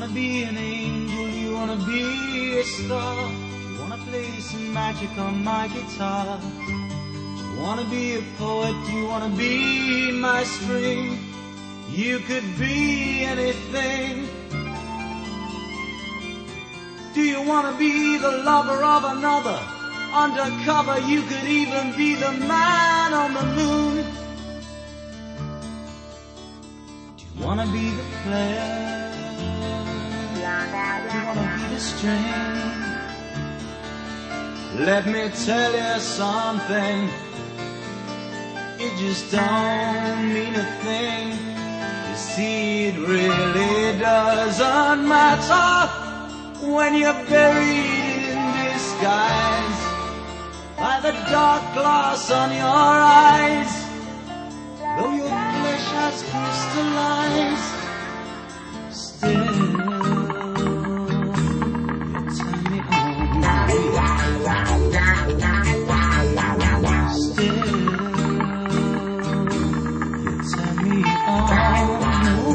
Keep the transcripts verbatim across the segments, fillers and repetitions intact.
wanna be an angel, you wanna be a star, you wanna play some magic on my guitar. You wanna be a poet, you wanna be my string, you could be anything. Do you wanna be the lover of another? Undercover, you could even be the man on the moon. Do you wanna be the player? Do you wanna be the string? Let me tell you something, it just don't mean a thing. You see, it really doesn't matter when you're buried in disguise by the dark glass on your eyes. Though your flesh has crystallized, still you turn me on. Still you turn me on.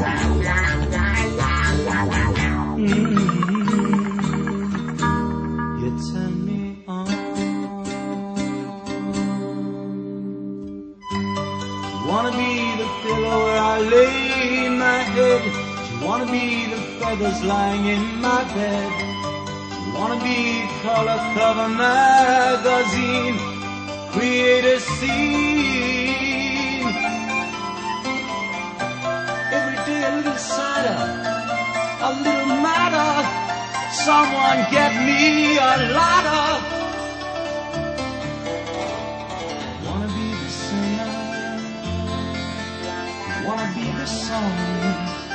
Mm-hmm. You turn me on. You wanna be the pillow where I lay my head. You wanna be the feathers lying in my bed. You wanna be color cover magazine, create a scene. Every day a little sadder, a little madder. Someone get me a ladder. Wanna be the singer, wanna be the song.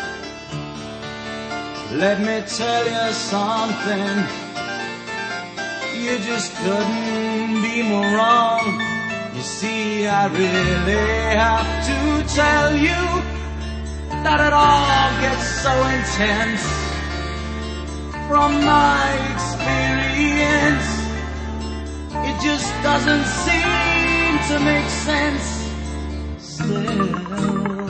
Let me tell you something, you just couldn't be more wrong. You see, I really have to tell you that it all gets so intense. From my experience, it just doesn't seem to make sense. Still